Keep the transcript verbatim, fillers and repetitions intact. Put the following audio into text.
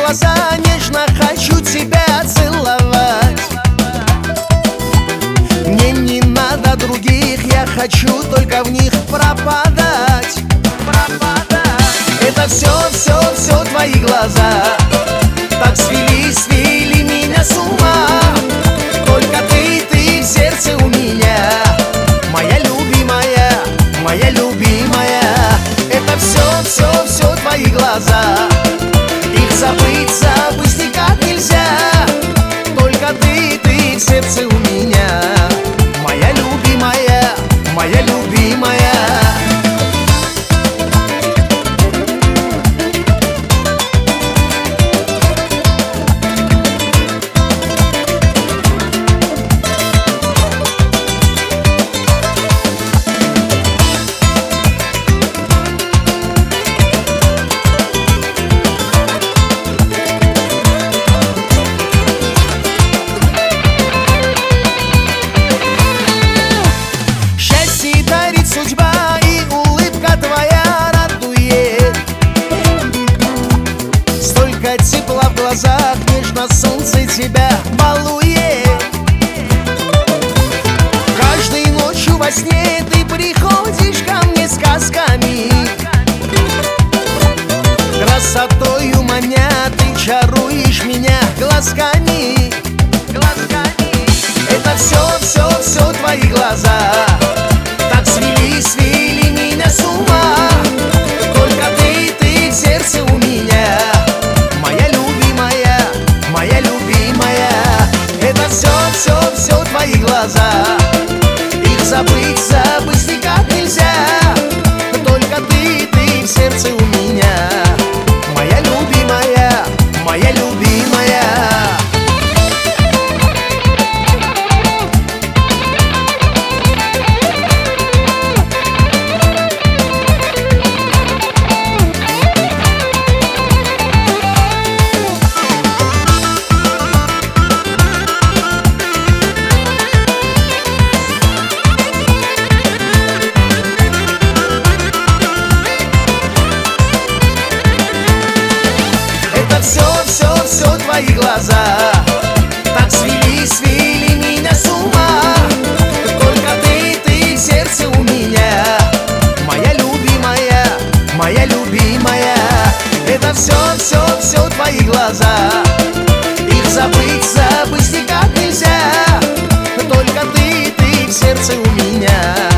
глаза, нежно хочу тебя целовать. Мне не надо других, я хочу только в них пропадать. Это все, все, все твои глаза так свели, свели меня с ума. Только ты, ты в сердце у меня, моя любимая, моя любимая. Это все, все, все твои глаза, их забыть, забыть никак нельзя. Только ты, ты в сердце у меня, моя любимая, моя любимая. Судьба и улыбка твоя радует. Столько тепла в глазах, нежно солнце тебя балует. Каждой ночью во сне ты приходишь ко мне сказками, красотою маня, ты чаруешь меня глазками. Это все, все, все твои глаза так свели, свели меня с ума. Только ты, ты в сердце у меня, моя любимая, моя любимая. Это все, все, все твои глаза, их забыть, забыть никак нельзя. Только ты, ты в сердце у меня, моя любимая, моя любимая. Все, все, все твои глаза так свели, свели меня с ума. Только ты, ты в сердце у меня, моя любимая, моя любимая. Это все, все, все твои глаза, их забыть, забыть никак нельзя. Только ты, ты в сердце у меня.